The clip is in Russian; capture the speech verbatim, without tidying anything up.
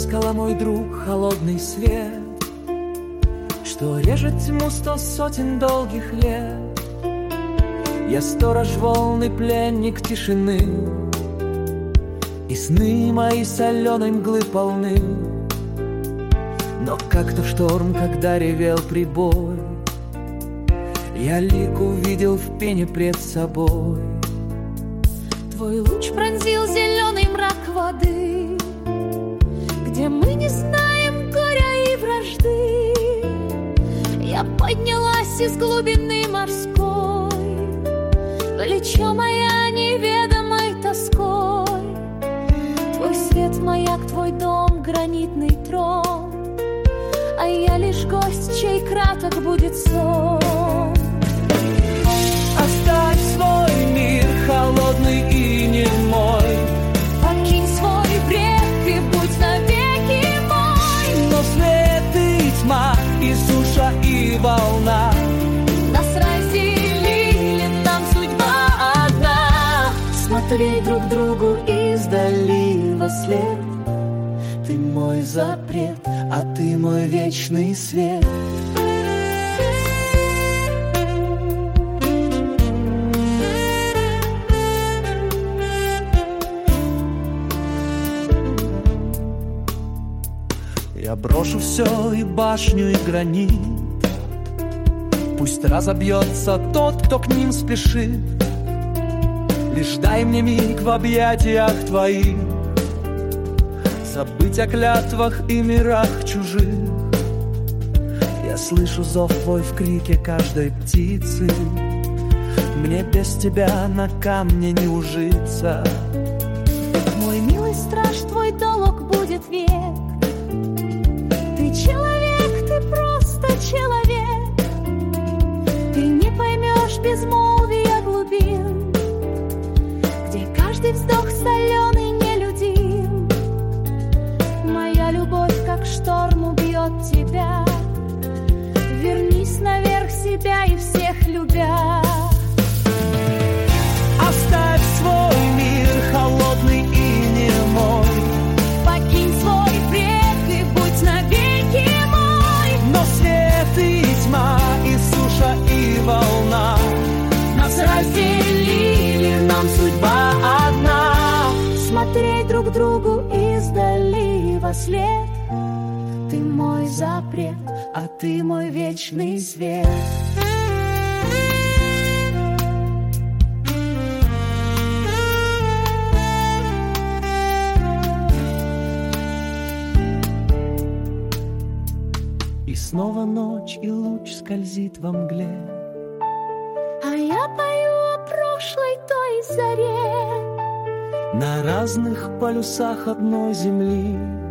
зеркало, мой друг, холодный свет, что режет тьму сто сотен долгих лет. Я сторож волны, пленник тишины, и сны мои соленой мглы полны. Но как-то в шторм, когда ревел прибой, я лик увидел в пене пред собой. Твой луч пронзил зеленый мрак воды, где мы не знаем горя и вражды. Я поднялась из глубины морской, плечо моя неведомой тоской. Твой свет маяк, твой дом гранитный трон, а я лишь гость, чей краток будет сон. Оставь свой мир холодный и немой, покинь свой брег и будь навеки мой. Но свет и тьма, и суша, и волна нас разделили, нам судьба одна. Смотреть друг другу издали вослед. Ты мой запрет, а ты мой вечный свет. Я брошу все, и башню, и гранит. Пусть разобьется тот, кто к ним спешит. Лишь дай мне миг в объятиях твоих, забыть о клятвах и мирах чужих. Я слышу зов твой в крике каждой птицы. Мне без тебя на камне не ужиться. Мой милый страж, твой долг будет век. Ты человек, ты просто человек. Ты не поймешь безмолвия глубин, где каждый вздох соленый нелюдим. Моя любовь, как шторм, убьет тебя. Вернись наверх себя и всех любя. Оставь свой мир холодный и немой, покинь свой брег и будь навеки мой. но свет и тьма, и суша, и волна Нас разделили, нам судьба одна. Смотреть друг другу издали вослед. Ты мой запрет, а ты мой вечный свет. И снова ночь, и луч скользит во мгле, а я пою о прошлой той заре. на разных полюсах одной земли.